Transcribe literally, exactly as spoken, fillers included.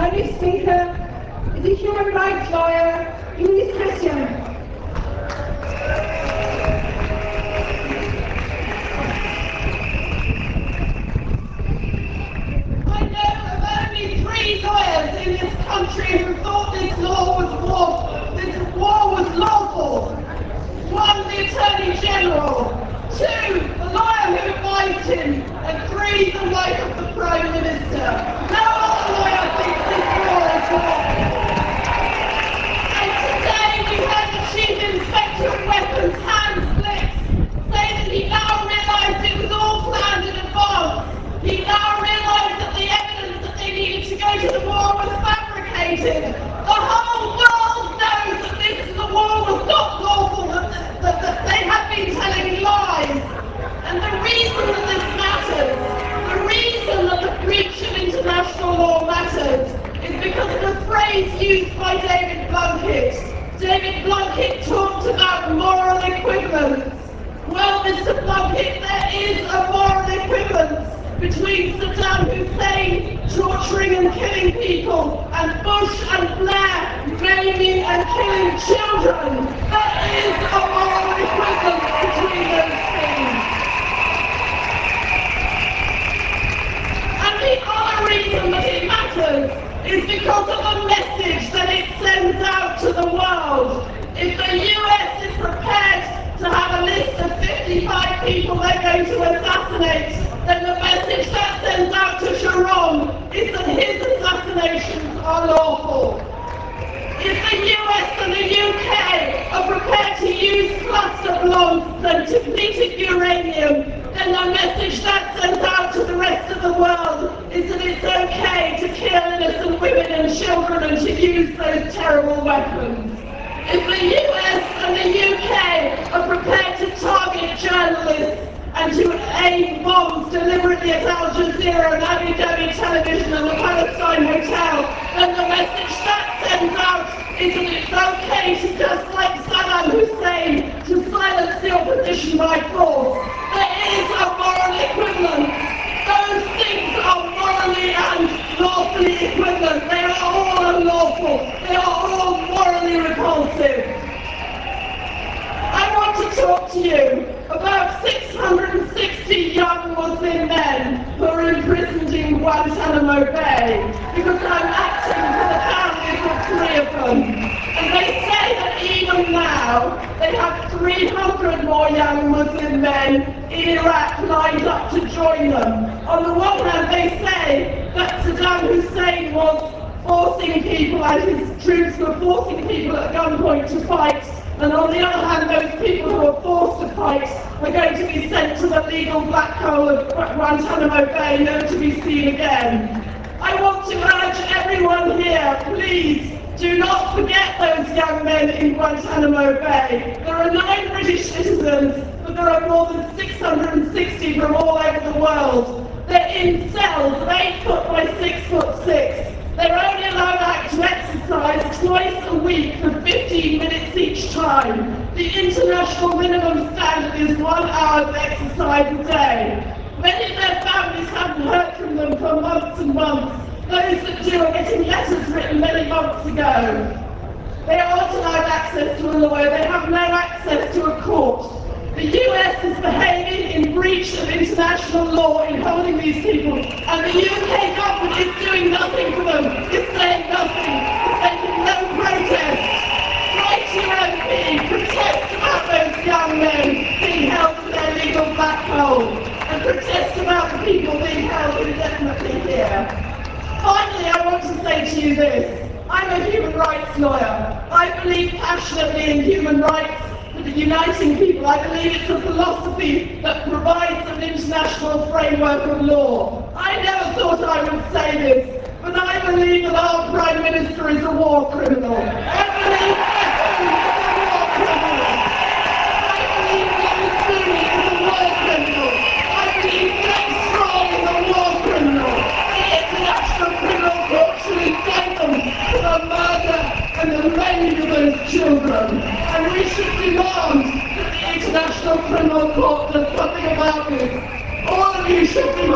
only speaker is a human rights lawyer, Louise Christian. I know of only three lawyers in this country who thought this law was war, this war was lawful. One, the Attorney General. Two, the lawyer who advised him. And three, the wife of the Prime Minister. No other lawyer thinks this law is lawful. And today we heard the Chief Inspector of Weapons, Hans Blix, say that he now realised it was all planned in advance. He now realised that the evidence that they needed to go to the war was fabricated. The whole world knows that this the war was not lawful, that, that, that they have been telling lies. And the reason that this matters, the reason that the breach of international law matters, is because of a phrase used by David Blunkett. David Blunkett talked about moral equivalence. Well, Mister Blunkett, there is a moral equivalence between Saddam Hussein torturing and killing people and Bush and Blair maiming and killing children. There is a moral equivalence between those things. And the other reason that it matters is because of the message that it sends out to the world. If the U S is prepared to have a list of fifty-five people they're going to assassinate, then the message that sends out to Sharon is that his assassinations are lawful. If the U S and the U K are prepared to use cluster bombs and depleted uranium, then the message that sends out to the rest of the world is that it's okay to kill innocent women and children and to use those terrible weapons. If the U S and the U K are prepared to target journalists and to aim bombs deliberately at Al Jazeera and Abu Dhabi Television and the Palestine Hotel, then the message that sends out is that it's okay to, just like Saddam Hussein, to silence the opposition by force. There is a moral equivalence. Those things are morally and lawfully equivalent. They are all unlawful. They are all morally repulsive. I want to talk to you about six hundred sixty young Muslim men who are imprisoned in Guantanamo Bay because I'm acting for the families of three of them. And they say that even now they have three hundred more young Muslim men in Iraq lined up to join them. On the one hand, they say that Saddam Hussein was forcing people, and his troops were forcing people at gunpoint to fight. And on the other hand, those people who are forced to fight are going to be sent to the legal black hole of Guantanamo Bay, never to be seen again. I want to urge everyone here, please, do not forget those young men in Guantanamo Bay. There are nine British citizens, but there are more than six hundred sixty from all over the world. They're in cells of eight foot by six foot six. They're only allowed to exercise twice a week for fifteen minutes each time. The international minimum standard is one hour of exercise a day. Many of their families haven't heard from them for months and months. Those that do are getting letters written many months ago. They aren't allowed access to a lawyer. They have no access to a court. The U S is behaving in breach of international law in holding these people, and the U K government is doing nothing for them. It's saying nothing. It's making no protest. Write to your M P, protest about those young men being held in their legal black hole, and protest about the people being held indefinitely here. Finally, I want to say to you this. I'm a human rights lawyer. I believe passionately in human rights for the uniting people. I believe it's a philosophy that provides an international framework of law. I never thought I would say this, but I believe that our Prime Minister is a war criminal. I believe Beckman is a war criminal. I believe Berlusconi is a war criminal. I believe Glenn Stroll is a war criminal. The International Criminal Court should indict them for the murder and the maiming of those children. And we should demand that the International Criminal Court does something about this. All of you should demand